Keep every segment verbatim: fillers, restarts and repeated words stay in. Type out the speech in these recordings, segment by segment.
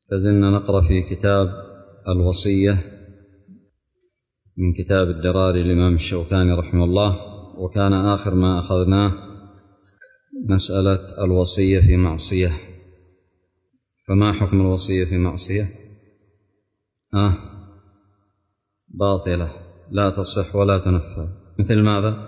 لازلنا نقرأ في كتاب الوصية من كتاب الدراري الإمام الشوكاني رحمه الله، وكان آخر ما أخذناه مسألة الوصية في معصية. فما حكم الوصية في معصية؟ آه باطلة، لا تصح ولا تنفذ. مثل ماذا؟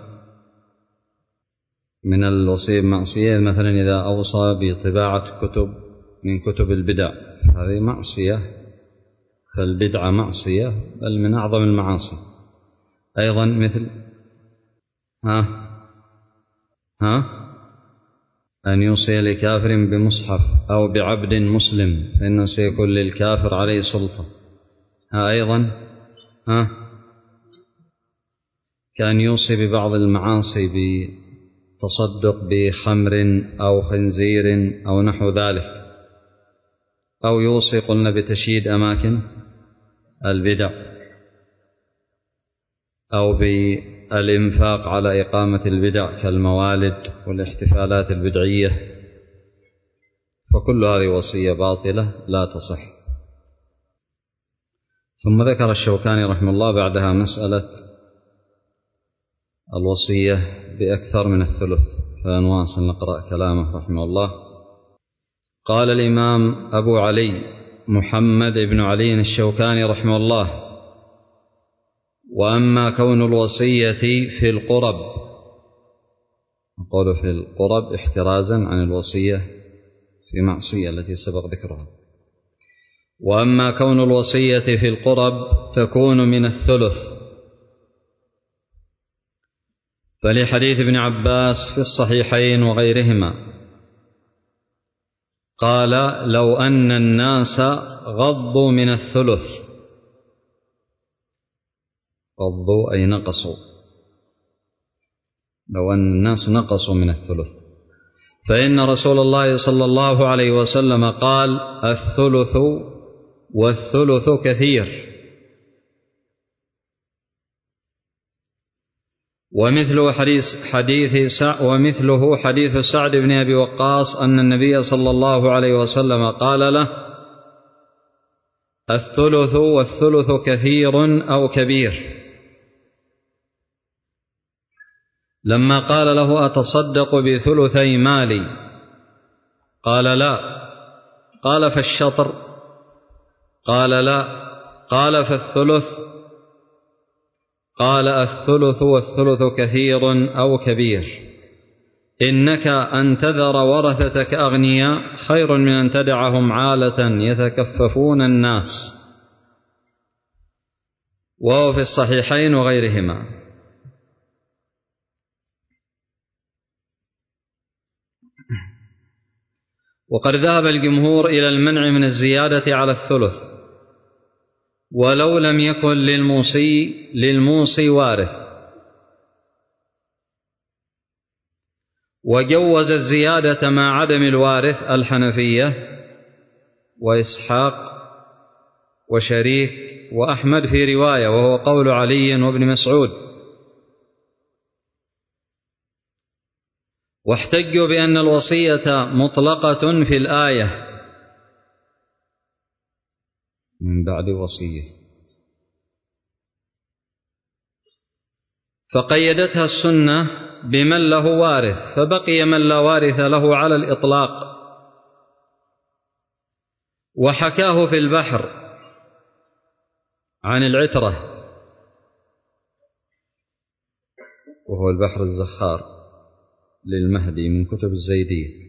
من الوصية بمعصية مثلا إذا أوصى بطباعة كتب من كتب البدع، هذه معصية، فالبدعة معصية بل من أعظم المعاصي. أيضا مثل ها ها أن يوصي لكافر بمصحف أو بعبد مسلم فإنه سيكون للكافر عليه سلطة. ها أيضا ها كان يوصي ببعض المعاصي بتصدق بخمر أو خنزير أو نحو ذلك، أو يوصي قلنا بتشييد أماكن البدع، أو بالإنفاق على إقامة البدع كالموالد والاحتفالات البدعية، فكل هذه وصية باطلة لا تصح. ثم ذكر الشوكاني رحمه الله بعدها مسألة الوصية بأكثر من الثلث، فنواصل نقرأ كلامه رحمه الله. قال الإمام أبو علي محمد بن علي الشوكاني رحمه الله: وأما كون الوصية في القرب، نقول في القرب احترازا عن الوصية في معصية التي سبق ذكرها، وأما كون الوصية في القرب تكون من الثلث، فلحديث ابن عباس في الصحيحين وغيرهما قال: لو أن الناس غضوا من الثلث، غضوا أي نقصوا، لو أن الناس نقصوا من الثلث، فإن رسول الله صلى الله عليه وسلم قال: الثلث والثلث كثير. ومثله حديث حديث سع ومثله حديث سعد بن أبي وقاص أن النبي صلى الله عليه وسلم قال له: الثلث والثلث كثير أو كبير. لما قال له: أتصدق بثلثي مالي؟ قال: لا. قال: فالشطر؟ قال: لا. قال: فالثلث؟ قال: الثلث والثلث كثير أو كبير. إنك أن تذر ورثتك أغنياء خير من أن تدعهم عالة يتكففون الناس. وهو في الصحيحين وغيرهما. وقد ذهب الجمهور إلى المنع من الزيادة على الثلث ولو لم يكن للموصي للموصي وارث، وجوز الزيادة مع عدم الوارث الحنفية وإسحاق وشريك وأحمد في رواية، وهو قول علي وابن مسعود. واحتجوا بأن الوصية مطلقة في الآية من بعد وصية، فقيدتها السنة بمن له وارث، فبقي من لا وارث له على الإطلاق. وحكاه في البحر عن العترة، وهو البحر الزخار للمهدي من كتب الزيدية،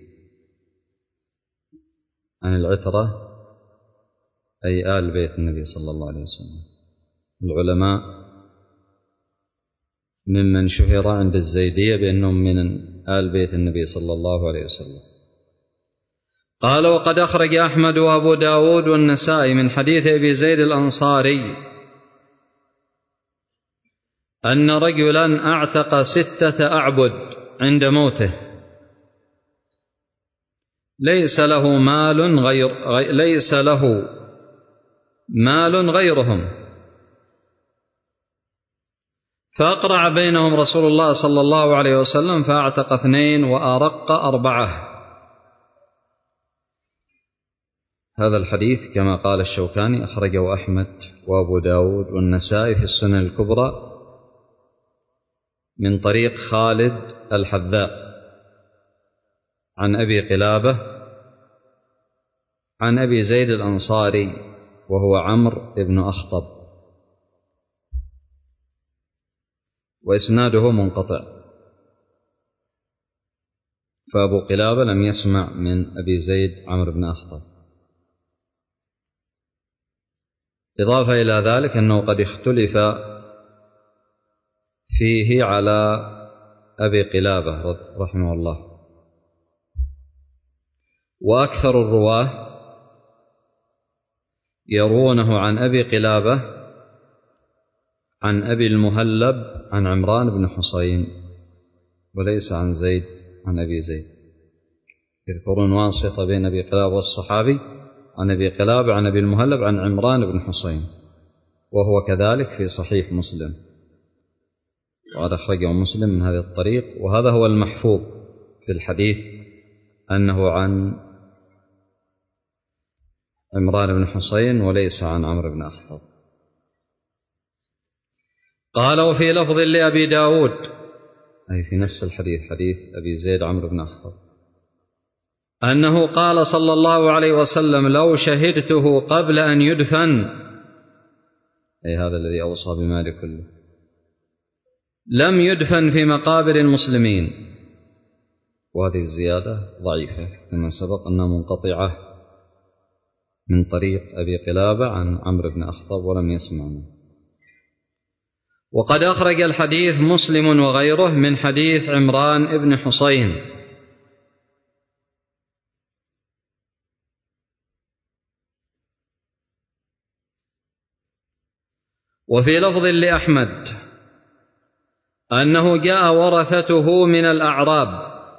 عن العترة أي آل بيت النبي صلى الله عليه وسلم. العلماء ممن شهر عند الزيدية بأنهم من آل بيت النبي صلى الله عليه وسلم. قال: وقد أخرج أحمد وأبو داود والنسائي من حديث أبي زيد الأنصاري أن رجلا أعتق ستة أعبد عند موته، ليس له مال غير ليس له مال غيرهم، فأقرع بينهم رسول الله صلى الله عليه وسلم فأعتق اثنين وأرق أربعة. هذا الحديث كما قال الشوكاني أخرجه أحمد وأبو داود والنسائي في السنن الكبرى من طريق خالد الحذاء عن أبي قلابة عن أبي زيد الأنصاري وهو عمرو بن أخطب، وإسناده منقطع، فأبو قلابة لم يسمع من أبي زيد عمرو بن أخطب. إضافة إلى ذلك أنه قد اختلف فيه على أبي قلابة رحمه الله، وأكثر الرواه يروونه عن أبي قلابة عن أبي المهلب عن عمران بن حصين، وليس عن زيد عن أبي زيد. يذكرون واسطة بين أبي قلابة والصحابي عن أبي قلابة عن أبي المهلب عن عمران بن حصين، وهو كذلك في صحيح مسلم، وقد أخرجه مسلم من هذا الطريق، وهذا هو المحفوظ في الحديث أنه عن عمران بن حصين وليس عن عمرو بن أخطب. قال: وفي لفظ لأبي داود، أي في نفس الحديث حديث أبي زيد عمرو بن أخطب، أنه قال صلى الله عليه وسلم: لو شهدته قبل أن يدفن، أي هذا الذي أوصى بماله كله، لم يدفن في مقابر المسلمين. وهذه الزيادة ضعيفة كما سبق أنها منقطعة من طريق أبي قلابة عن عمرو بن أخطب ولم يسمع منه. وقد أخرج الحديث مسلم وغيره من حديث عمران بن حصين. وفي لفظ لأحمد أنه جاء ورثته من الأعراب،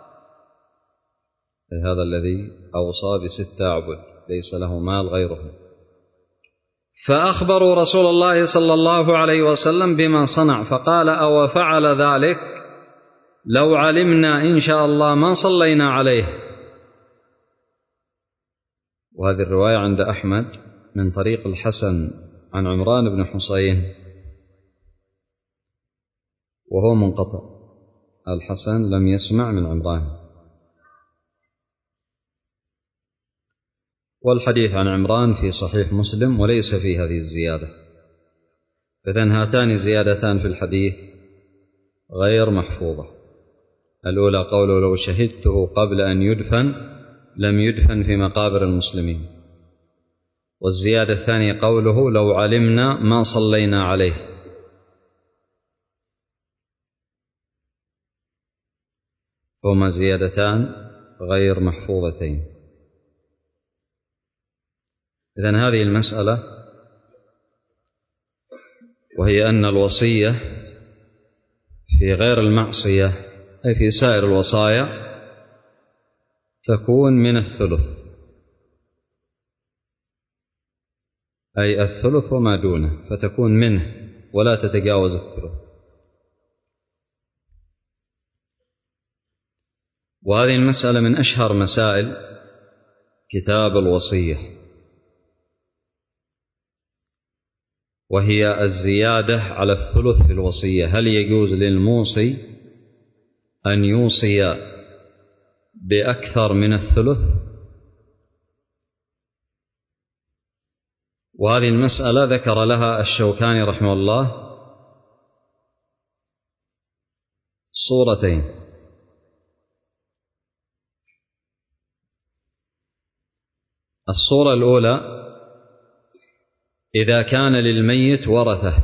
هذا الذي أوصى بست أعبد ليس له مال غيره، فأخبروا رسول الله صلى الله عليه وسلم بما صنع، فقال: أو فعل ذلك لو علمنا إن شاء الله ما صلينا عليه. وهذه الرواية عند أحمد من طريق الحسن عن عمران بن حصين وهو منقطع، الحسن لم يسمع من عمران، والحديث عن عمران في صحيح مسلم وليس فيه هذه الزيادة. إذن هاتان زيادتان في الحديث غير محفوظة. الأولى قوله: لو شهدته قبل أن يدفن لم يدفن في مقابر المسلمين، والزيادة الثانية قوله: لو علمنا ما صلينا عليه. هما زيادتان غير محفوظتين. إذن هذه المسألة، وهي أن الوصية في غير المعصية أي في سائر الوصايا تكون من الثلث، أي الثلث وما دونه، فتكون منه ولا تتجاوز الثلث. وهذه المسألة من أشهر مسائل كتاب الوصية، وهي الزيادة على الثلث في الوصية. هل يجوز للموصي أن يوصي بأكثر من الثلث؟ وهذه المسألة ذكر لها الشوكاني رحمه الله صورتين. الصورة الأولى: إذا كان للميت ورثة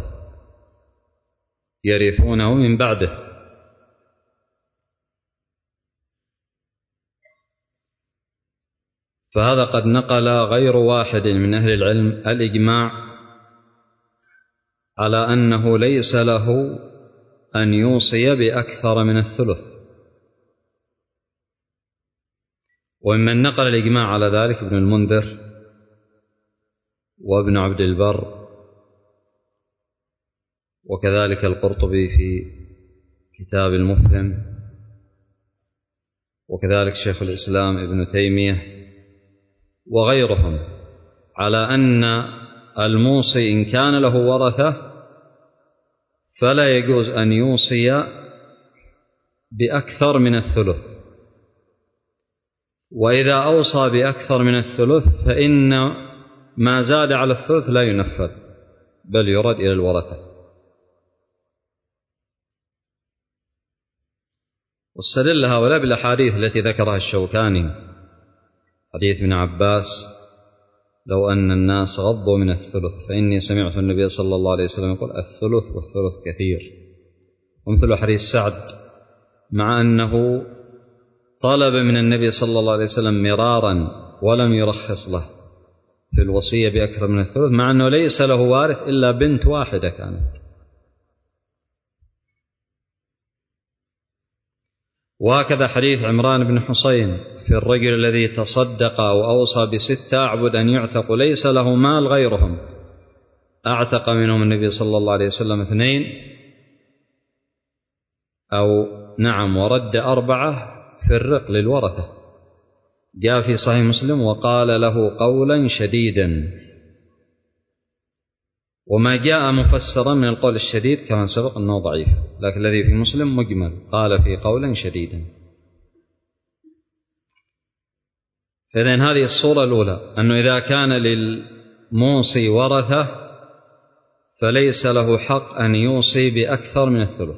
يرثونه من بعده، فهذا قد نقل غير واحد من أهل العلم الإجماع على أنه ليس له أن يوصي بأكثر من الثلث. ومن نقل الإجماع على ذلك ابن المنذر وابن عبد البر، وكذلك القرطبي في كتاب المفهم، وكذلك شيخ الإسلام ابن تيمية وغيرهم على أن الموصي إن كان له ورثة فلا يجوز أن يوصي بأكثر من الثلث، وإذا أوصى بأكثر من الثلث فإن ما زاد على الثلث لا ينفذ بل يرد إلى الورثة. واستدل هؤلاء بالأحاديث التي ذكرها الشوكاني، حديث ابن عباس: لو أن الناس غضوا من الثلث فإني سمعت النبي صلى الله عليه وسلم يقول الثلث والثلث كثير. ومثل حديث سعد، مع أنه طلب من النبي صلى الله عليه وسلم مرارا ولم يرخص له في الوصية بأكثر من الثلث، مع أنه ليس له وارث إلا بنت واحدة كانت. وهكذا حديث عمران بن حسين في الرجل الذي تصدق وأوصى بستة أعبد أن يعتق ليس له مال غيرهم، أعتق منهم النبي صلى الله عليه وسلم اثنين أو نعم ورد أربعة في الرق للورثة. جاء في صحيح مسلم: وقال له قولا شديدا. وما جاء مفسرا من القول الشديد كما سبق أنه ضعيف، لكن الذي في مسلم مجمل، قال في قولا شديدا. فإذن هذه الصورة الأولى، أنه إذا كان للموصي ورثة فليس له حق أن يوصي بأكثر من الثلث.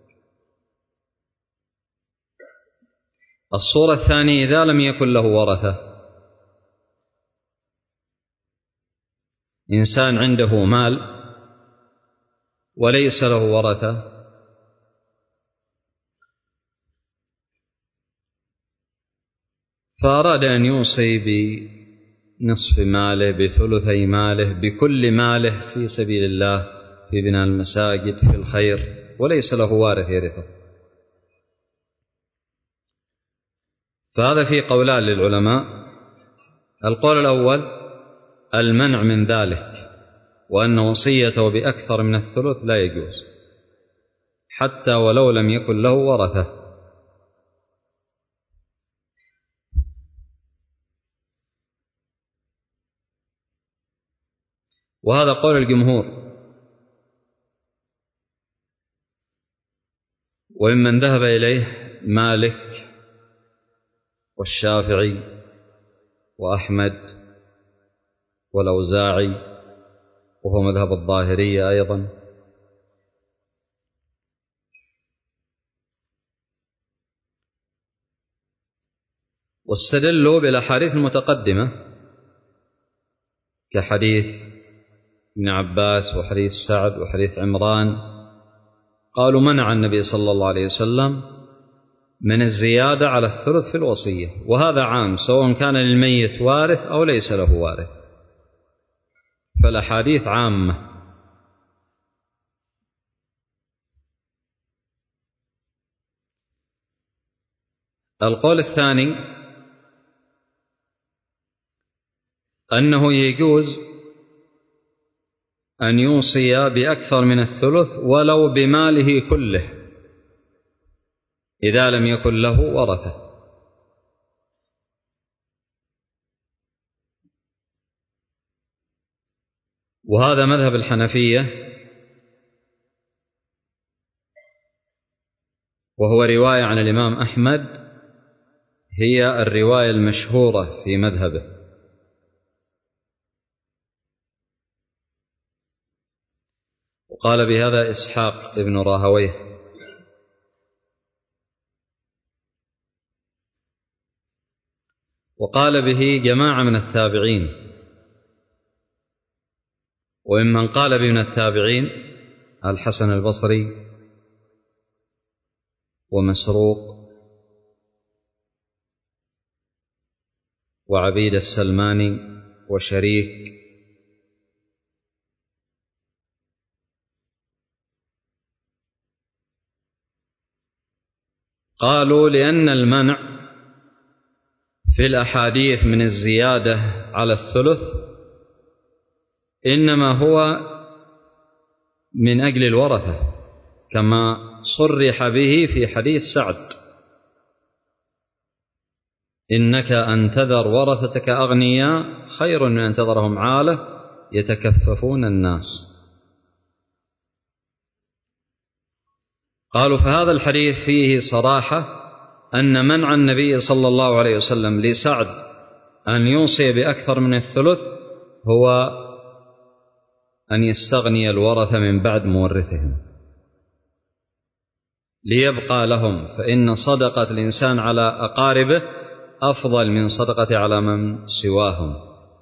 الصورة الثانية: إذا لم يكن له ورثة، إنسان عنده مال وليس له ورثة، فأراد أن يوصي بنصف ماله، بثلثي ماله، بكل ماله في سبيل الله، في بناء المساجد، في الخير، وليس له وارث يرثه. فهذا فيه قولان للعلماء: القول الأول المنع من ذلك، وأن وصيته بأكثر من الثلث لا يجوز حتى ولو لم يكن له ورثة. وهذا قول الجمهور، وممن ذهب إليه مالك والشافعي وأحمد والأوزاعي، وهو مذهب الظاهرية أيضا. واستدلوا بالأحاديث المتقدمة كحديث ابن عباس وحديث سعد وحديث عمران، قالوا منع النبي صلى الله عليه وسلم من الزيادة على الثلث في الوصية، وهذا عام سواء كان للميت وارث أو ليس له وارث، فالأحاديث عامة. القول الثاني أنه يجوز أن يوصي بأكثر من الثلث ولو بماله كله إذا لم يكن له ورثة. وهذا مذهب الحنفية، وهو رواية عن الإمام أحمد، هي الرواية المشهورة في مذهبه. وقال بهذا إسحاق ابن راهويه. وقال به جماعة من التابعين، وممن قال به من التابعين الحسن البصري ومسروق وعبيد السلماني وشريك قالوا لأن المنع في الأحاديث من الزيادة على الثلث إنما هو من أجل الورثة، كما صرح به في حديث سعد. إنك أن تذر ورثتك أغنياء خير من أن تذرهم عالة يتكففون الناس. قالوا فهذا الحديث فيه صراحة أن منع النبي صلى الله عليه وسلم لسعد أن يوصي بأكثر من الثلث هو أن يستغني الورثة من بعد مورثهم ليبقى لهم، فإن صدقة الإنسان على أقاربه أفضل من صدقة على من سواهم.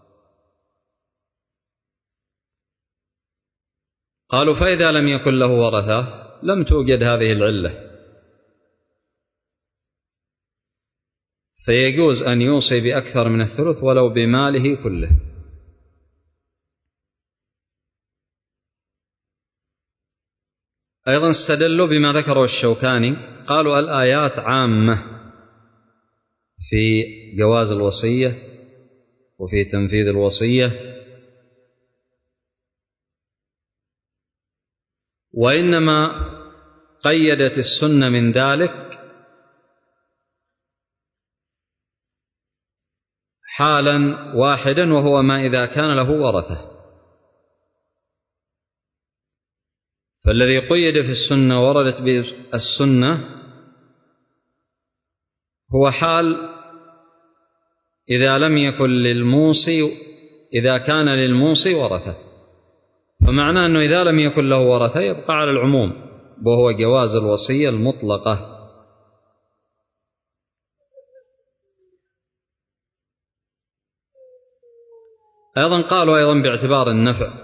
قالوا فإذا لم يكن له ورثة لم توجد هذه العلة، فيجوز أن يوصي بأكثر من الثلث ولو بماله كله. أيضا استدلوا بما ذكره الشوكاني، قالوا الآيات عامة في جواز الوصية وفي تنفيذ الوصية، وإنما قيدت السنة من ذلك حالا واحدا، وهو ما إذا كان له ورثة. فالذي قيد في السنة وردت به السنة هو حال إذا لم يكن للموصي، إذا كان للموصي ورثة، فمعناه أنه إذا لم يكن له ورثة يبقى على العموم، وهو جواز الوصية المطلقة. أيضا قالوا أيضا باعتبار النفع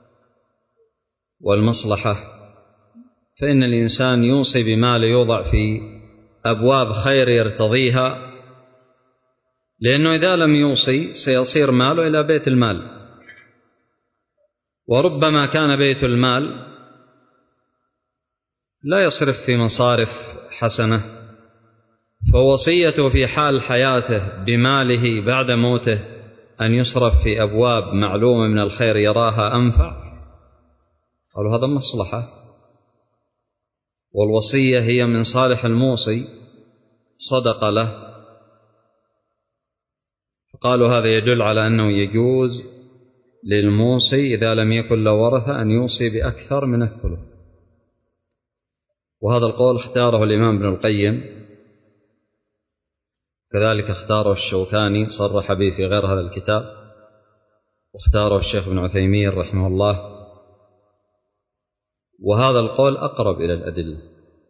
والمصلحة، فإن الإنسان يوصي بمال يوضع في أبواب خير يرتضيها، لأنه إذا لم يوصي سيصير ماله إلى بيت المال، وربما كان بيت المال لا يصرف في مصارف حسنة، فوصيته في حال حياته بماله بعد موته أن يصرف في أبواب معلومة من الخير يراها أنفع. قالوا هذا مصلحة، والوصية هي من صالح الموصي صدق له، فقالوا هذا يدل على أنه يجوز للموصي إذا لم يكن له ورثة أن يوصي بأكثر من الثلث. وهذا القول اختاره الإمام ابن القيم، كذلك اختاره الشوكاني صرح به في غير هذا الكتاب، واختاره الشيخ ابن عثيمين رحمه الله، وهذا القول أقرب إلى الأدلة،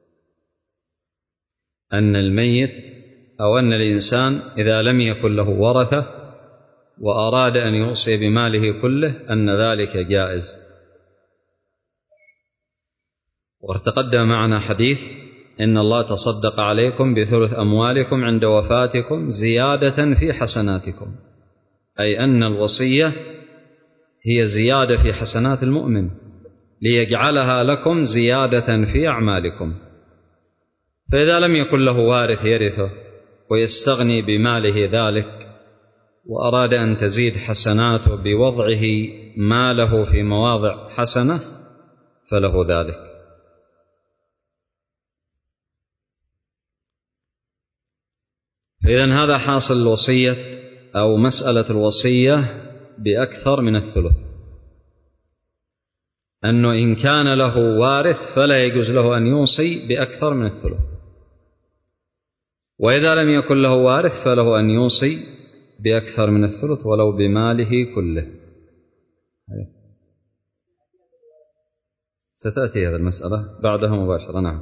أن الميت أو أن الإنسان إذا لم يكن له ورثة وأراد أن يوصي بماله كله أن ذلك جائز. وتقدم معنا حديث إن الله تصدق عليكم بثلث أموالكم عند وفاتكم زيادة في حسناتكم، أي أن الوصية هي زيادة في حسنات المؤمن ليجعلها لكم زيادة في أعمالكم. فإذا لم يكن له وارث يرثه ويستغني بماله ذلك، وأراد أن تزيد حسناته بوضعه ماله في مواضع حسنة فله ذلك. فإذن هذا حاصل الوصية أو مسألة الوصية بأكثر من الثلث، أنه إن كان له وارث فلا يجوز له أن يوصي بأكثر من الثلث، وإذا لم يكن له وارث فله أن يوصي بأكثر من الثلث ولو بماله كله. ستأتي هذه المسألة بعدها مباشرة. نعم.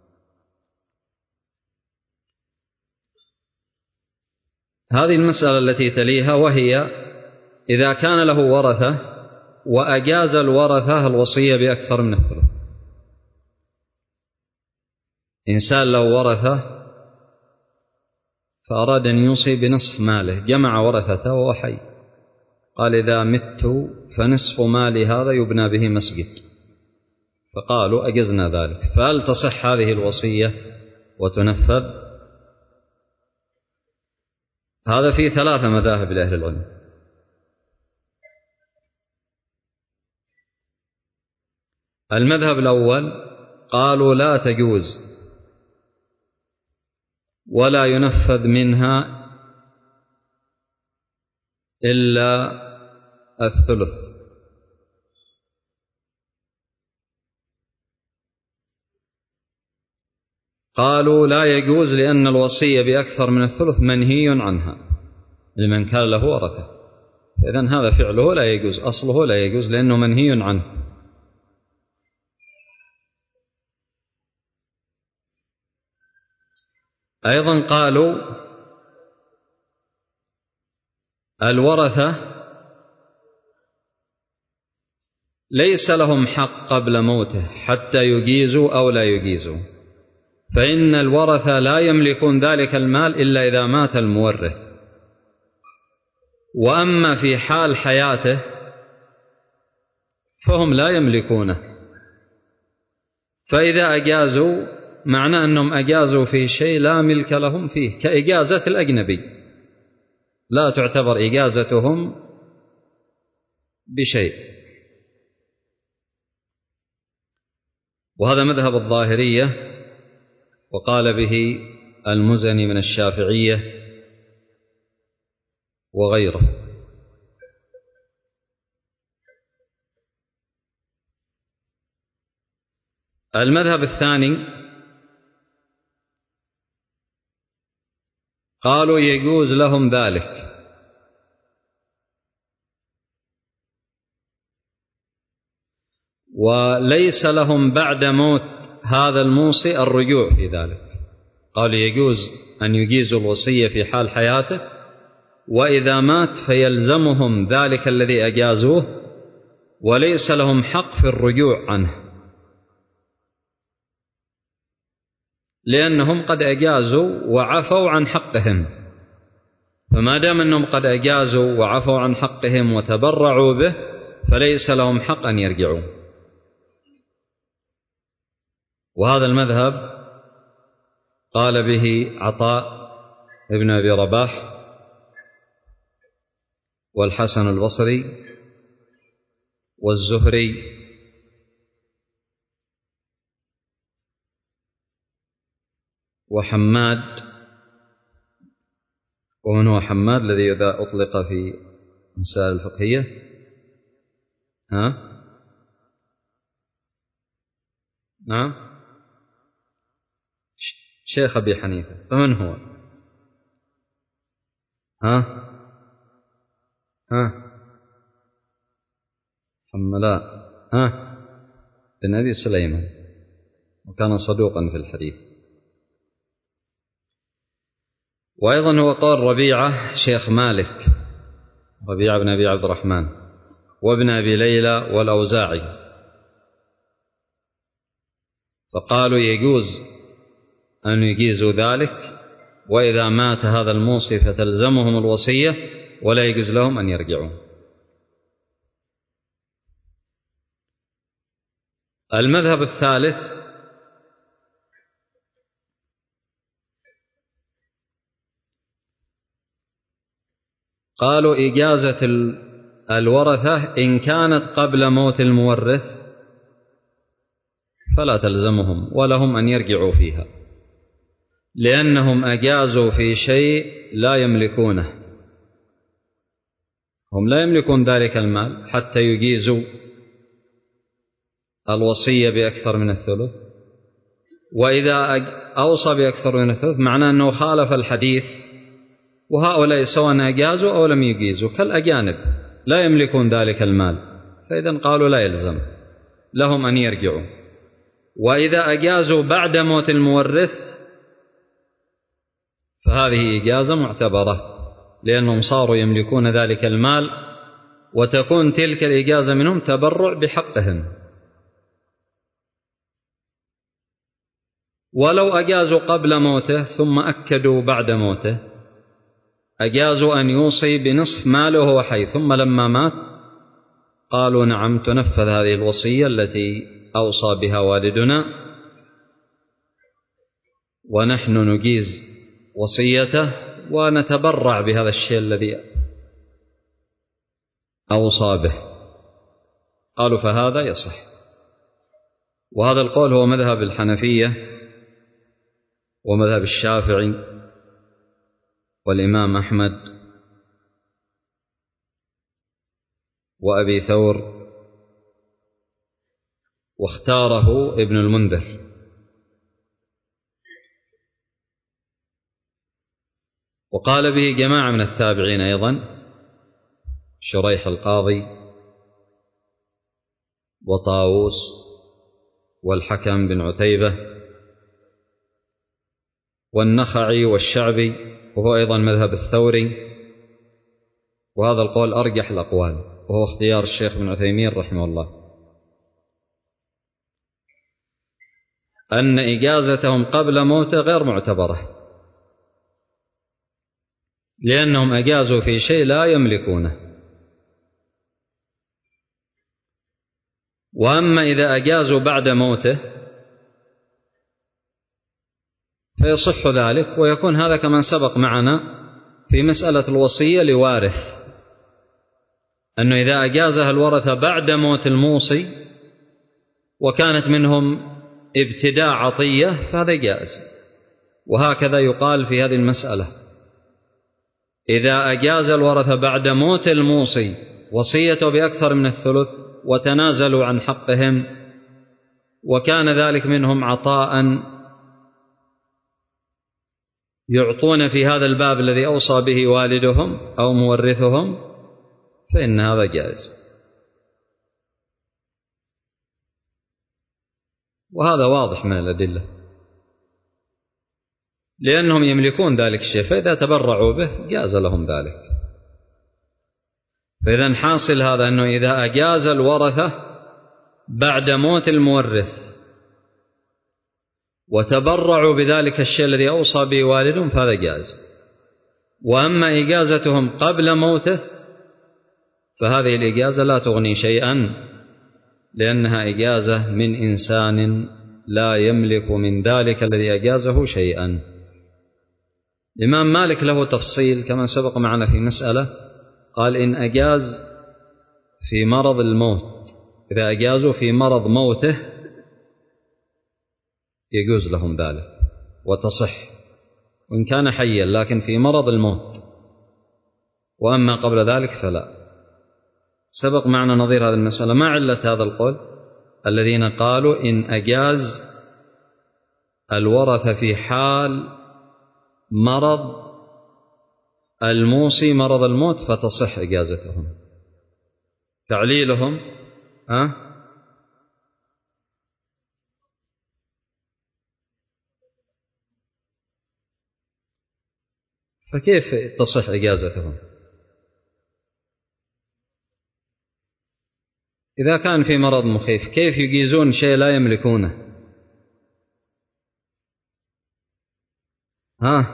هذه المسألة التي تليها، وهي إذا كان له ورثة وأجاز الورثة الوصية بأكثر من الثلث. إنسان له ورثة فأراد أن يوصي بنصف ماله، جمع ورثته وهو حي، قال إذا مت فنصف مالي هذا يبنى به مسجد، فقالوا أجزنا ذلك، فهل تصح هذه الوصية وتنفذ؟ هذا في ثلاثة مذاهب لأهل العلم. المذهب الأول قالوا لا تجوز ولا ينفذ منها إلا الثلث. قالوا لا يجوز لأن الوصية بأكثر من الثلث منهي عنها لمن كان له ورثة، إذن هذا فعله لا يجوز، أصله لا يجوز لأنه منهي عنه. أيضا قالوا الورثة ليس لهم حق قبل موته حتى يجيزوا أو لا يجيزوا، فإن الورثة لا يملكون ذلك المال إلا إذا مات المورث، وأما في حال حياته فهم لا يملكونه، فإذا أجازوا معنى أنهم أجازوا في شيء لا ملك لهم فيه، كإجازة الأجنبي لا تعتبر إجازتهم بشيء. وهذا مذهب الظاهرية، وقال به المزني من الشافعية وغيره. المذهب الثاني قالوا يجوز لهم ذلك، وليس لهم بعد موت هذا الموصي الرجوع في ذلك. قالوا يجوز أن يجيزوا الوصية في حال حياته، وإذا مات فيلزمهم ذلك الذي أجازوه، وليس لهم حق في الرجوع عنه، لأنهم قد أجازوا وعفوا عن حقهم، فما دام أنهم قد أجازوا وعفوا عن حقهم وتبرعوا به فليس لهم حق أن يرجعوا. وهذا المذهب قال به عطاء ابن أبي رباح والحسن البصري والزهري وحماد. ومن هو حماد الذي إذا أطلق في مسائل الفقهية؟ ها؟ نعم، شيخ أبي حنيفة. فمن هو؟ ها؟ ها؟ حملاء ها؟ بن أبي سليمان، وكان صدوقا في الحديث. وأيضا هو قال ربيعة شيخ مالك، ربيعة بن أبي عبد الرحمن، وابن أبي ليلى والأوزاعي، فقالوا يجوز أن يجيزوا ذلك، وإذا مات هذا الموصي فتلزمهم الوصية ولا يجوز لهم أن يرجعوا. المذهب الثالث قالوا إجازة الورثة إن كانت قبل موت المورث فلا تلزمهم ولهم أن يرجعوا فيها، لأنهم أجازوا في شيء لا يملكونه، هم لا يملكون ذلك المال حتى يجيزوا الوصية بأكثر من الثلث. وإذا أوصى بأكثر من الثلث معناه أنه خالف الحديث، وهؤلاء سواء أجازوا أو لم يجيزوا كالأجانب لا يملكون ذلك المال، فإذا قالوا لا يلزم لهم أن يرجعوا. وإذا أجازوا بعد موت المورث فهذه إجازة معتبرة، لأنهم صاروا يملكون ذلك المال، وتكون تلك الإجازة منهم تبرع بحقهم. ولو أجازوا قبل موته ثم أكدوا بعد موته، أجازوا أن يوصي بنصف ماله وهو حي، ثم لما مات قالوا نعم تنفذ هذه الوصية التي أوصى بها والدنا، ونحن نجيز وصيته ونتبرع بهذا الشيء الذي أوصى به. قالوا فهذا يصح. وهذا القول هو مذهب الحنفية ومذهب الشافعي والإمام أحمد وأبي ثور، واختاره ابن المنذر. وقال به جماعة من التابعين أيضا، شريح القاضي وطاووس والحكم بن عتيبة والنخعي والشعبي، وهو أيضا مذهب الثوري. وهذا القول أرجح الأقوال، وهو اختيار الشيخ ابن عثيمين رحمه الله، أن إجازتهم قبل موته غير معتبرة، لأنهم أجازوا في شيء لا يملكونه. وأما إذا أجازوا بعد موته فيصح ذلك، ويكون هذا كما سبق معنا في مسألة الوصية لوارث، أنه إذا أجازها الورثة بعد موت الموصي وكانت منهم ابتداء عطية فهذا جائز. وهكذا يقال في هذه المسألة، إذا أجاز الورثة بعد موت الموصي وصيته بأكثر من الثلث وتنازلوا عن حقهم، وكان ذلك منهم عطاء يعطون في هذا الباب الذي أوصى به والدهم أو مورثهم، فإن هذا جائز. وهذا واضح من الأدلة، لأنهم يملكون ذلك الشيء، فإذا تبرعوا به جاز لهم ذلك. فإذا حاصل هذا أنه إذا أجاز الورثة بعد موت المورث وتبرعوا بذلك الشيء الذي أوصى به والدهم فهذا جائز. وأما إجازتهم قبل موته فهذه الإجازة لا تغني شيئا، لأنها إجازة من إنسان لا يملك من ذلك الذي أجازه شيئا. الإمام مالك له تفصيل كما سبق معنا في مسألة، قال إن أجاز في مرض الموت، إذا أجازوا في مرض موته يجوز لهم ذلك وتصح، وإن كان حيا لكن في مرض الموت. وأما قبل ذلك فلا. سبق معنا نظير هذه المسألة. ما علة هذا القول؟ الذين قالوا إن أجاز الورثة في حال مرض الموصي مرض الموت فتصح إجازتهم. تعليلهم ها فكيف تصح إجازتهم إذا كان في مرض مخيف؟ كيف يجيزون شيء لا يملكونه؟ ها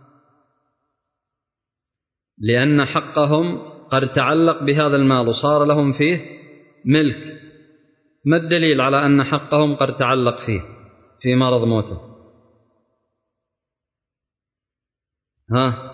لأن حقهم قد تعلق بهذا المال وصار لهم فيه ملك. ما الدليل على أن حقهم قد تعلق فيه في مرض موته؟ ها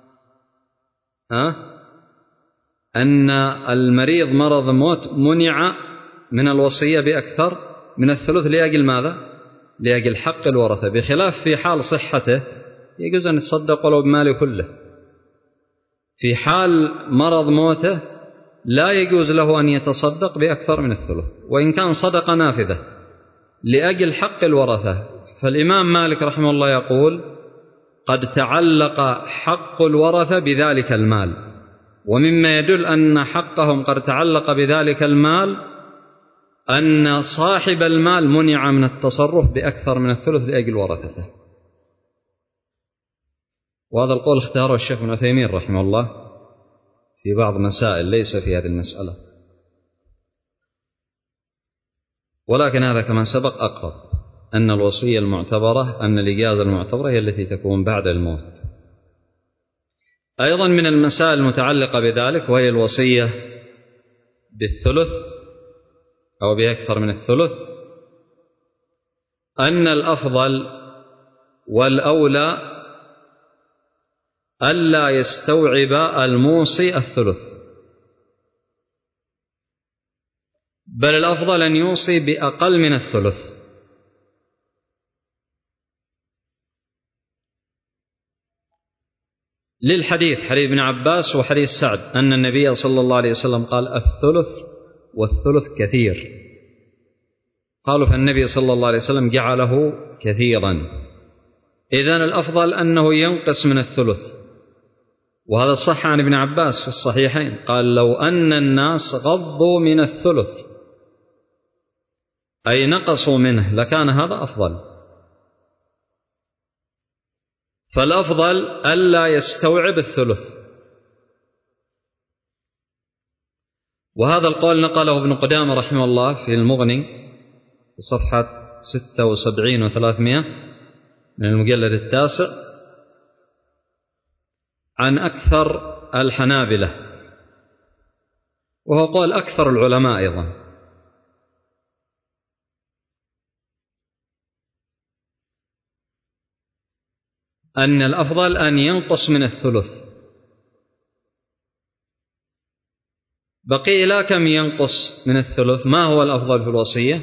ها أن المريض مرض موت منع من الوصية بأكثر من الثلث لأجل ماذا؟ لأجل حق الورثة، بخلاف في حال صحته يجوز أن يتصدق ولو بماله كله. في حال مرض موته لا يجوز له أن يتصدق بأكثر من الثلث، وإن كان صدقة نافذة لأجل حق الورثة. فالإمام مالك رحمه الله يقول قد تعلق حق الورثة بذلك المال، ومما يدل أن حقهم قد تعلق بذلك المال أن صاحب المال منع من التصرف بأكثر من الثلث لأجل ورثته. وهذا القول اختاره الشيخ ابن عثيمين رحمه الله في بعض مسائل، ليس في هذه المسألة، ولكن هذا كما سبق أقرب، أن الوصية المعتبرة أن الإجازة المعتبرة هي التي تكون بعد الموت. أيضا من المسائل المتعلقة بذلك وهي الوصية بالثلث أو بأكثر من الثلث، أن الأفضل والأولى ألا يستوعب الموصي الثلث، بل الأفضل أن يوصي بأقل من الثلث. للحديث حديث ابن عباس وحديث سعد أن النبي صلى الله عليه وسلم قال الثلث والثلث كثير، قالوا فالنبي صلى الله عليه وسلم جعله كثيرا، إذن الأفضل أنه ينقص من الثلث. وهذا صح عن ابن عباس في الصحيحين قال لو أن الناس غضوا من الثلث أي نقصوا منه لكان هذا أفضل، فالأفضل ألا يستوعب الثلث. وهذا القول نقله ابن قدامة رحمه الله في المغني في صفحة ستة وسبعين وثلاثمائة من المجلد التاسع عن أكثر الحنابلة، وهو قول أكثر العلماء أيضا. أن الأفضل أن ينقص من الثلث. بقي إلى كم ينقص من الثلث؟ ما هو الأفضل في الوصية؟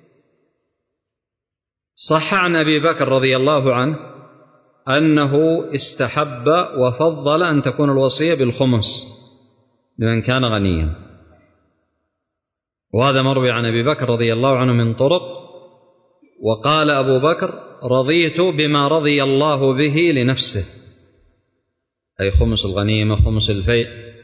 صح عن أبي بكر رضي الله عنه أنه استحب وفضل أن تكون الوصية بالخمس لمن كان غنيا، وهذا مروي عن أبي بكر رضي الله عنه من طرق. وقال أبو بكر رضيت بما رضي الله به لنفسه، أي خمس الغنيمة خمس الفيء.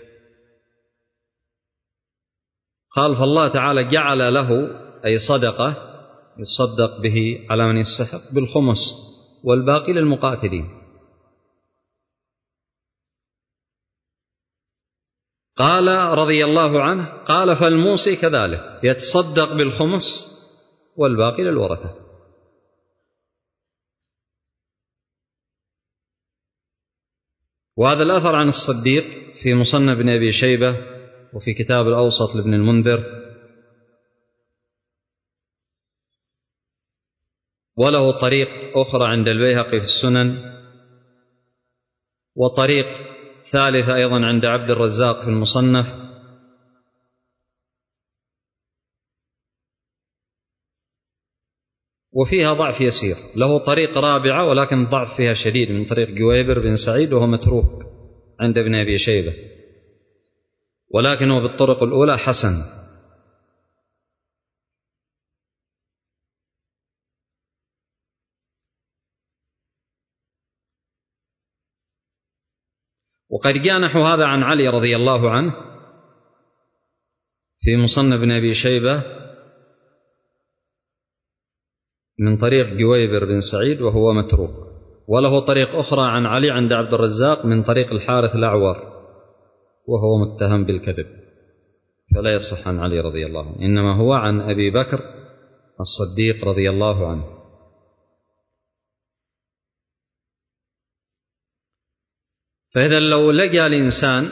قال فالله تعالى جعل له أي صدقة يتصدق به على من يستحق بالخمس والباقي للمقاتلين. قال رضي الله عنه قال فالموصي كذلك يتصدق بالخمس والباقي للورثة. وهذا الأثر عن الصديق في مصنف ابن أبي شيبة وفي كتاب الأوسط لابن المنذر، وله طريق أخرى عند البيهقي في السنن، وطريق ثالثة أيضا عند عبد الرزاق في المصنف، وفيها ضعف يسير. له طريق رابعة ولكن ضعف فيها شديد من طريق جويبر بن سعيد وهو متروك عند ابن أبي شيبة، ولكنه بالطرق الأولى حسن. وقد جاء نحو هذا عن علي رضي الله عنه في مصنف ابن أبي شيبة من طريق جويبر بن سعيد وهو متروك، وله طريق أخرى عن علي عند عبد الرزاق من طريق الحارث الأعور وهو متهم بالكذب، فلا يصح عن علي رضي الله عنه، إنما هو عن أبي بكر الصديق رضي الله عنه. فإذا لو لجأ الإنسان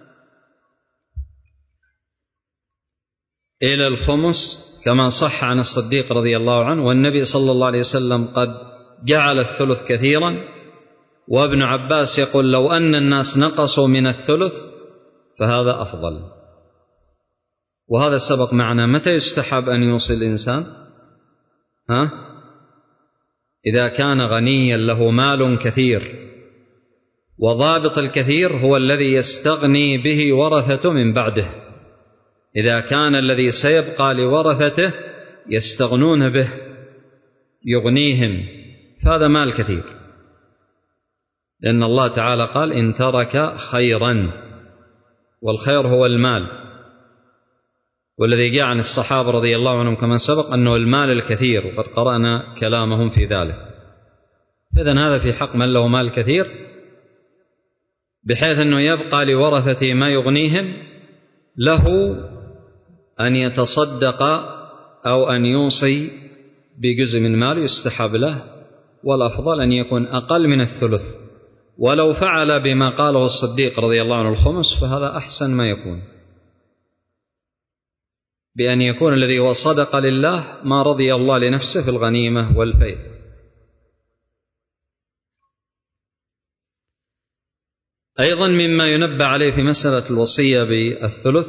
إلى الخمس كما صح عن الصديق رضي الله عنه، والنبي صلى الله عليه وسلم قد جعل الثلث كثيرا، وابن عباس يقول لو أن الناس نقصوا من الثلث فهذا أفضل. وهذا سبق معنا متى يستحب أن يوصي الإنسان؟ ها؟ إذا كان غنيا له مال كثير، وضابط الكثير هو الذي يستغني به ورثته من بعده. إذا كان الذي سيبقى لورثته يستغنون به يغنيهم فهذا مال كثير، لأن الله تعالى قال إن ترك خيرا، والخير هو المال، والذي جاء عن الصحابة رضي الله عنهم كما سبق أنه المال الكثير، وقد قرأنا كلامهم في ذلك. إذن هذا في حق من له مال كثير بحيث أنه يبقى لورثته ما يغنيهم، له أن يتصدق أو أن يوصي بجزء من ماله يستحب له، والأفضل أن يكون أقل من الثلث. ولو فعل بما قاله الصديق رضي الله عنه الخمس فهذا أحسن ما يكون، بأن يكون الذي هو صدق لله ما رضي الله لنفسه في الغنيمة والفيء. أيضا مما ينبه عليه في مسألة الوصية بالثلث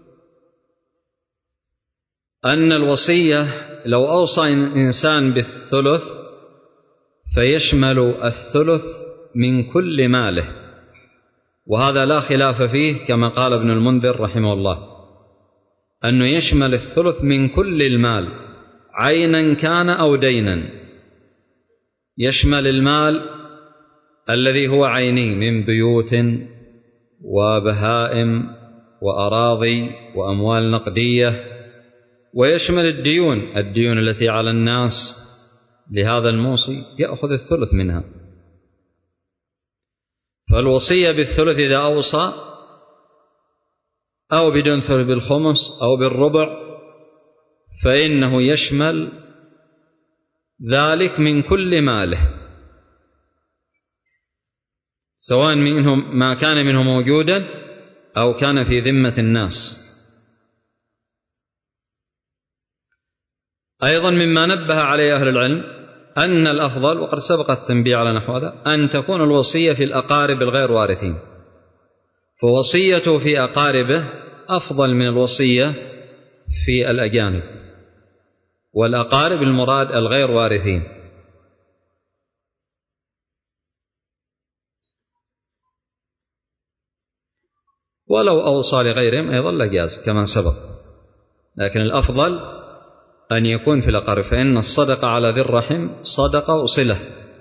أن الوصية لو أوصى إنسان بالثلث فيشمل الثلث من كل ماله، وهذا لا خلاف فيه كما قال ابن المنذر رحمه الله، أنه يشمل الثلث من كل المال عينا كان أو دينا، يشمل المال الذي هو عيني من بيوت وبهائم وأراضي وأموال نقدية، ويشمل الديون الديون التي على الناس لهذا الموصي يأخذ الثلث منها. فالوصية بالثلث إذا أوصى أو بدون ثلث بالخمس أو بالربع فإنه يشمل ذلك من كل ماله، سواء منهم ما كان منه موجودا أو كان في ذمة الناس. أيضا مما نبه عليه أهل العلم أن الأفضل، وقد سبق التنبيه على نحو هذا، أن تكون الوصية في الأقارب الغير وارثين، فوصيته في أقاربه أفضل من الوصية في الأجانب، والأقارب المراد الغير وارثين. ولو أوصى لغيرهم أيضا لجاز كما سبق، لكن الأفضل أن يكون في الأقارب، فإن الصدقة على ذي الرحم صدقة وصلة.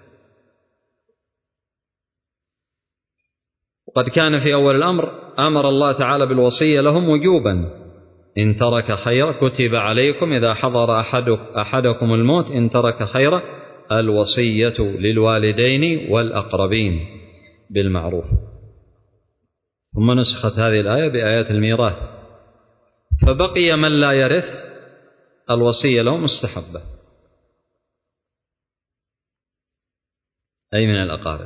وقد كان في أول الأمر أمر الله تعالى بالوصية لهم وجوبا، إن ترك خيرا كتب عليكم إذا حضر أحدكم الموت إن ترك خيرا الوصية للوالدين والأقربين بالمعروف. ثم نسخت هذه الآية بآيات الميراث، فبقي من لا يرث الوصية له مستحبة، أي من الأقارب.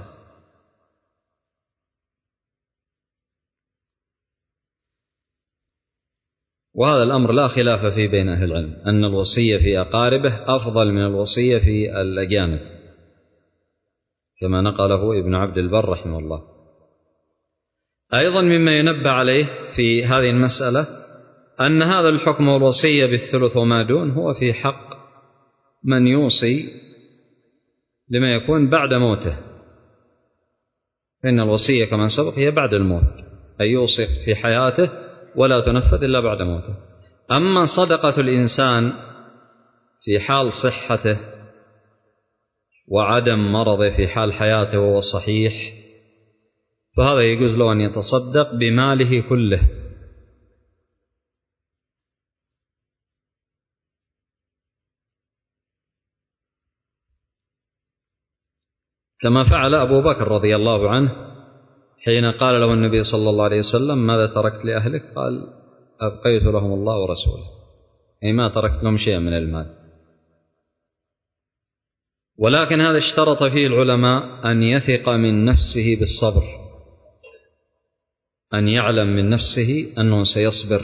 وهذا الأمر لا خلاف فيه بين أهل العلم، أن الوصية في أقاربه أفضل من الوصية في الأجانب، كما نقله ابن عبد البر رحمه الله. أيضا مما ينبه عليه في هذه المسألة أن هذا الحكم والوصية بالثلث وما دون هو في حق من يوصي لما يكون بعد موته، فإن الوصية كما سبق هي بعد الموت، أي يوصي في حياته ولا تنفذ إلا بعد موته. أما صدقة الإنسان في حال صحته وعدم مرضه في حال حياته وهو صحيح، فهذا يجوز له أن يتصدق بماله كله، كما فعل أبو بكر رضي الله عنه حين قال له النبي صلى الله عليه وسلم ماذا تركت لأهلك؟ قال أبقيت لهم الله ورسوله، أي ما تركت لهم شيئا من المال. ولكن هذا اشترط فيه العلماء أن يثق من نفسه بالصبر، أن يعلم من نفسه أنه سيصبر،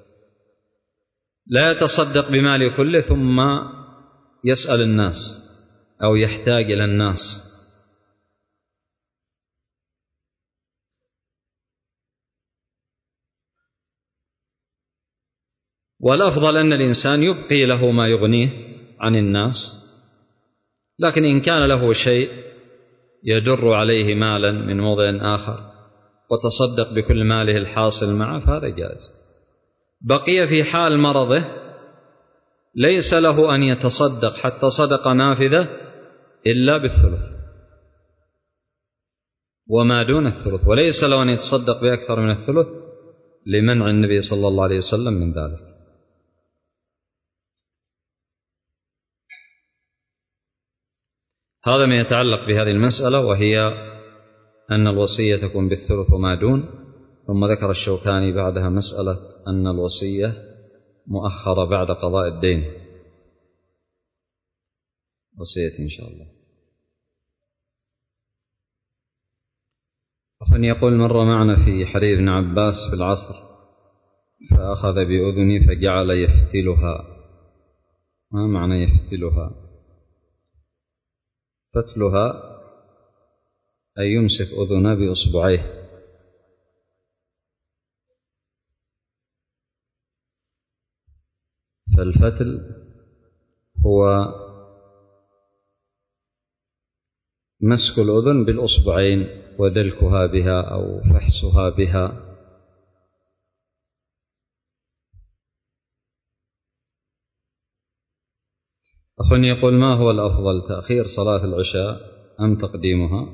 لا يتصدق بماله كله ثم يسأل الناس أو يحتاج إلى الناس. والأفضل أن الإنسان يبقي له ما يغنيه عن الناس، لكن إن كان له شيء يدر عليه مالا من موضع آخر وتصدق بكل ماله الحاصل معه فهذا جائز. بقي في حال مرضه ليس له أن يتصدق حتى صدقة نافذة إلا بالثلث وما دون الثلث، وليس له أن يتصدق بأكثر من الثلث لمنع النبي صلى الله عليه وسلم من ذلك. هذا ما يتعلق بهذه المسألة، وهي أن الوصية تكون بالثلث وما دون. ثم ذكر الشوكاني بعدها مسألة أن الوصية مؤخرة بعد قضاء الدين، وصية إن شاء الله. أخ يقول مر معنا في حديث ابن عباس في العصر فأخذ بأذني فجعل يفتلها. ما معنى يفتلها؟ فتلها أي يمسك أذنه بأصبعيه، فالفتل هو مسك الأذن بالأصبعين ودلكها بها أو فحسها بها. أخ يقول: ما هو الأفضل، تأخير صلاة العشاء أم تقديمها؟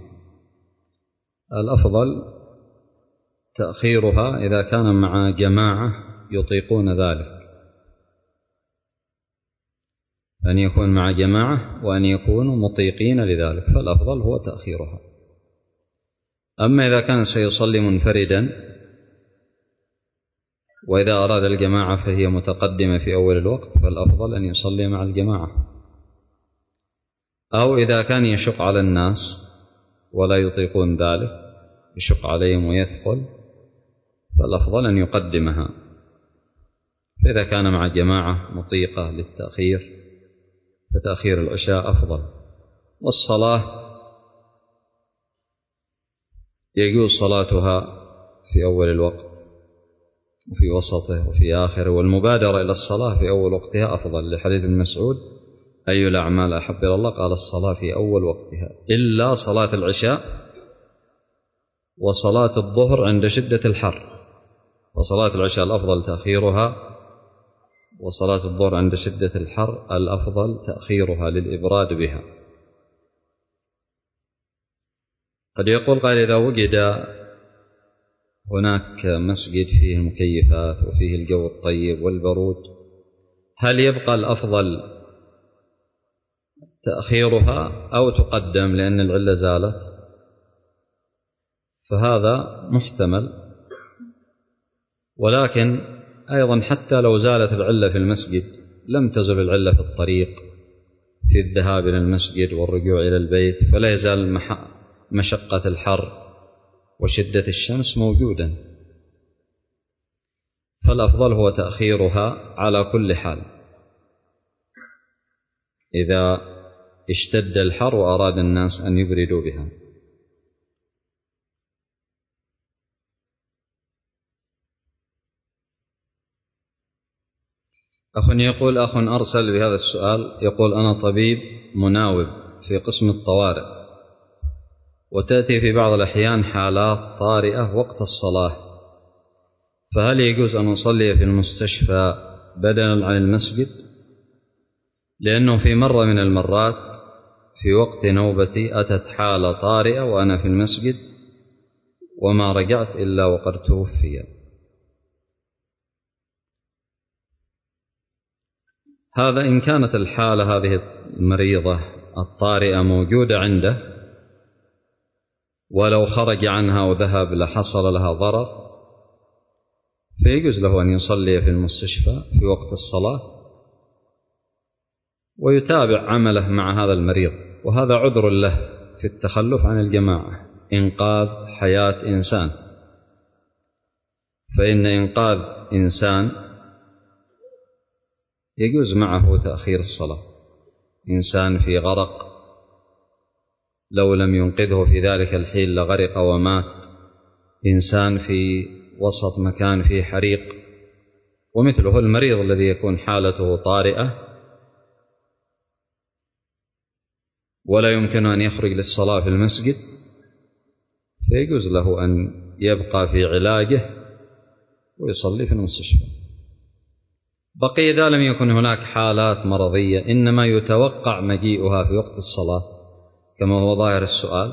الأفضل تأخيرها إذا كان مع جماعة يطيقون ذلك، أن يكون مع جماعة وأن يكونوا مطيقين لذلك، فالأفضل هو تأخيرها. أما إذا كان سيصلي منفردا وإذا أراد الجماعة فهي متقدمة في أول الوقت، فالأفضل أن يصلي مع الجماعة. أو إذا كان يشق على الناس ولا يطيقون ذلك، يشق عليهم ويثقل، فالأفضل أن يقدمها. فإذا كان مع جماعة مطيقة للتأخير فتأخير العشاء أفضل. والصلاة يجوز صلاتها في أول الوقت وفي وسطه وفي آخره، والمبادرة إلى الصلاة في أول وقتها أفضل، لحديث ابن مسعود: أي الأعمال أحب إلى الله؟ قال: الصلاة في أول وقتها، إلا صلاة العشاء وصلاة الظهر عند شدة الحر. وصلاة العشاء الأفضل تأخيرها، وصلاة الظهر عند شدة الحر الأفضل تأخيرها للإبراد بها. قد يقول قال: إذا وجد هناك مسجد فيه المكيفات وفيه الجو الطيب والبرود، هل يبقى الأفضل تأخيرها أو تقدم لأن العلة زالت؟ فهذا محتمل، ولكن أيضا حتى لو زالت العلة في المسجد لم تزل العلة في الطريق، في الذهاب إلى المسجد والرجوع إلى البيت، فلا يزال مشقة الحر وشدة الشمس موجودا، فالأفضل هو تأخيرها على كل حال. إذا اشتد الحر وأراد الناس أن يبردوا بها. أخ يقول: أخ أرسل بهذا السؤال يقول: أنا طبيب مناوب في قسم الطوارئ، وتأتي في بعض الأحيان حالات طارئة وقت الصلاة، فهل يجوز أن أصلي في المستشفى بدلا عن المسجد؟ لأنه في مرة من المرات في وقت نوبتي أتت حالة طارئة وأنا في المسجد وما رجعت إلا وقد توفي. هذا إن كانت الحالة هذه المريضة الطارئة موجودة عنده ولو خرج عنها وذهب لحصل لها ضرر، فيجوز له أن يصلي في المستشفى في وقت الصلاة ويتابع عمله مع هذا المريض، وهذا عذر له في التخلف عن الجماعة، إنقاذ حياة إنسان. فإن إنقاذ إنسان يجوز معه تأخير الصلاة. إنسان في غرق لو لم ينقذه في ذلك الحين لغرق ومات. إنسان في وسط مكان فيه حريق، ومثله المريض الذي يكون حالته طارئة ولا يمكن أن يخرج للصلاة في المسجد، فيجوز له أن يبقى في علاجه ويصلي في المستشفى. بقي إذا لم يكن هناك حالات مرضية إنما يتوقع مجيئها في وقت الصلاة كما هو ظاهر السؤال،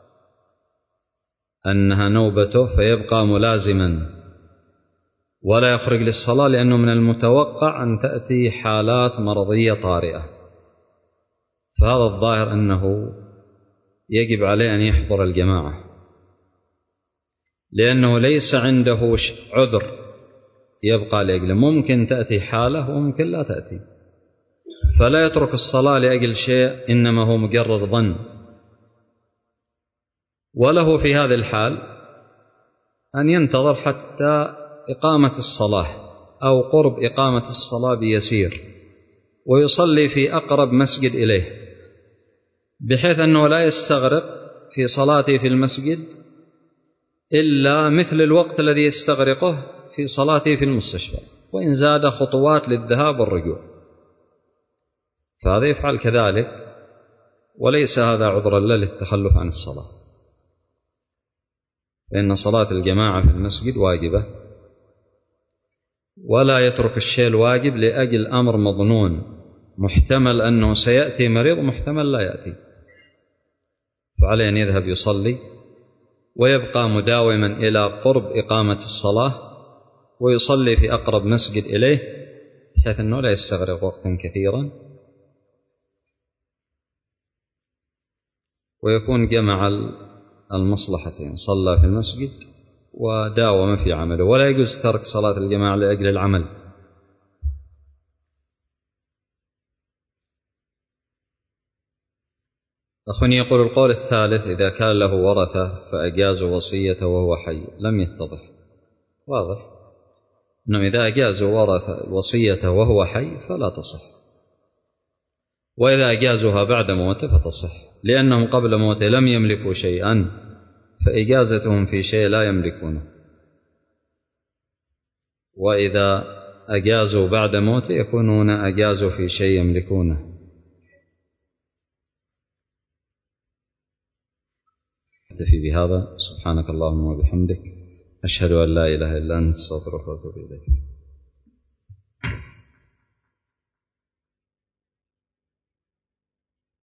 أنها نوبته فيبقى ملازما ولا يخرج للصلاة لأنه من المتوقع أن تأتي حالات مرضية طارئة، فهذا الظاهر أنه يجب عليه أن يحضر الجماعة، لأنه ليس عنده عذر يبقى لأجله. ممكن تأتي حالة وممكن لا تأتي، فلا يترك الصلاة لأجل شيء إنما هو مجرد ظن. وله في هذه الحال أن ينتظر حتى إقامة الصلاة أو قرب إقامة الصلاة بيسير ويصلي في أقرب مسجد إليه، بحيث أنه لا يستغرق في صلاته في المسجد إلا مثل الوقت الذي يستغرقه في صلاته في المستشفى، وإن زاد خطوات للذهاب والرجوع فهذا يفعل كذلك، وليس هذا عذرا له للتخلف عن الصلاة. فإن صلاة الجماعة في المسجد واجبة، ولا يترك الشيء الواجب لأجل أمر مظنون محتمل أنه سيأتي مريض محتمل لا يأتي، فعليه أن يذهب يصلي ويبقى مداوما إلى قرب إقامة الصلاة ويصلي في أقرب مسجد إليه بحيث أنه لا يستغرق وقتا كثيرا، ويكون جمع المصلحتين، صلى في المسجد وداوم في عمله. ولا يجوز ترك صلاة الجماعة لأجل العمل. أخوني يقول القول الثالث إذا كان له ورثة فأجازوا وصيته وهو حي، لم يتضح. واضح أنه إذا أجازوا ورثة وصيته وهو حي فلا تصح، وإذا أجازوها بعد موته فتصح، لأنهم قبل موته لم يملكوا شيئا، فإجازتهم في شيء لا يملكونه، وإذا أجازوا بعد موته يكونون أجازوا في شيء يملكونه. أكتفي بهذا. سبحانك اللهم وبحمدك، أشهد أن لا إله إلا أنت، أستغفرك وأتوب إليك.